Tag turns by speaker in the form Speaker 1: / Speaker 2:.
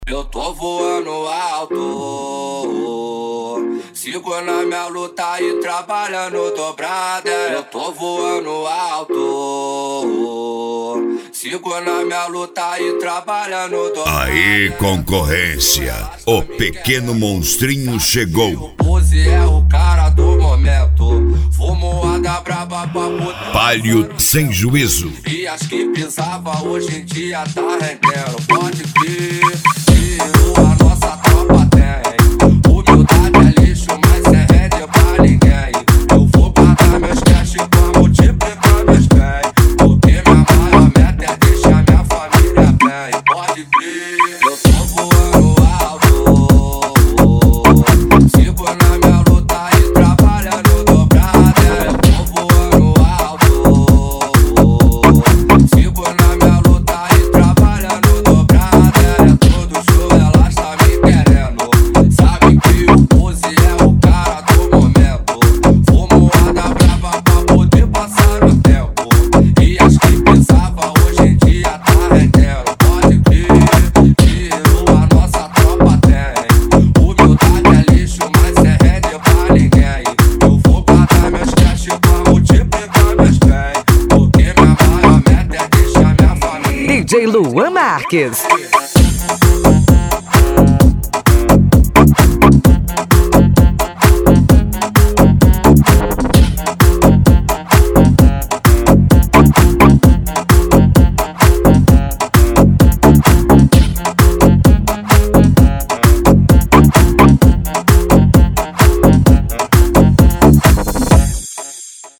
Speaker 1: Eu tô voando alto, sigo na minha luta e trabalhando dobrada. Eu tô voando alto, sigo na minha luta e trabalhando dobrada.
Speaker 2: Aí, concorrência, o pequeno monstrinho chegou.
Speaker 1: O Pose é o cara do momento, fumoada braba pra puta.
Speaker 2: Palio sem juízo.
Speaker 1: E as que pisava hoje em dia tá rendendo. Pode crer, a nossa tropa tem. Humildade é lixo, mas é rede pra ninguém. Eu vou guardar meus cash pra multiplicar meus bens, porque minha maior meta é deixar minha família bem. Pode crer, eu tô voando alto, sigo na minha luta e trabalhando dobrada. Eu tô voando alto, sigo na minha luta e trabalhando dobrada. É todo show, elas tá me querendo. Sabe que o Pose é o cara do momento, fumoada brava pra poder passar o tempo. E as que pensava hoje em dia tá rendendo. Pode crer, a nossa tropa tem. Humildade é lixo, mas é rede pra ninguém. Eu vou guardar meus cash pra multiplicar meus bens, porque minha maior meta é deixar minha família.
Speaker 3: DJ Luan Marques.